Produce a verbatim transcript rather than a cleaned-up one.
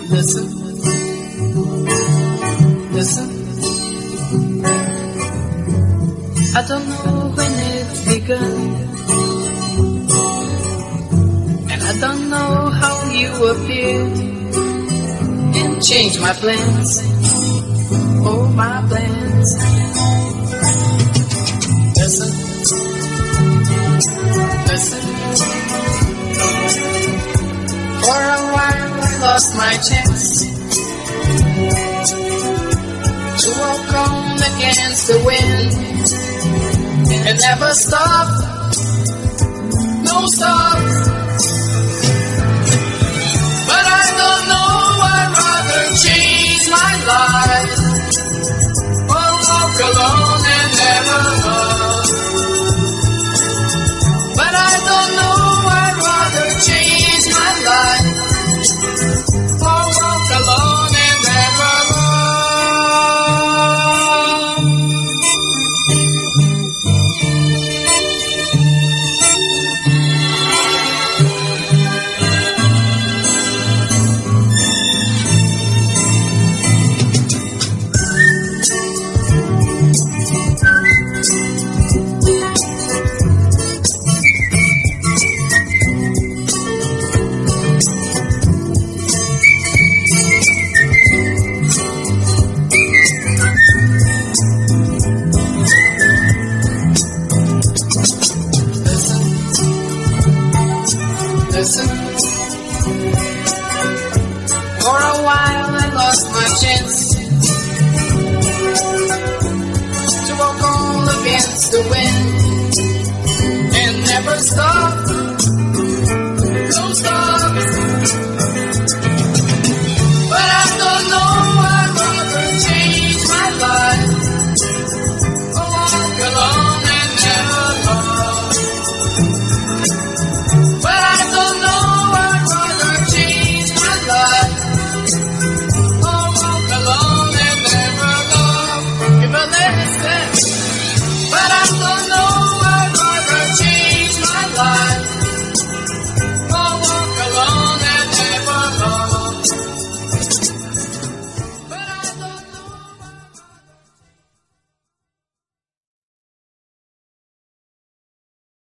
Listen, listen. I don't know when it began, and I don't know how you appeared and changed my plans, oh my plans. Listen, listen. For a while I lost my chance to walk on against the wind and never stop, no stop. But I don't know, I'd rather change my life or walk alone and never love. But I don't know, I'd rather change my life or walk alone and never love. Listen, for a while I lost my chance to walk on against the wind and never stop.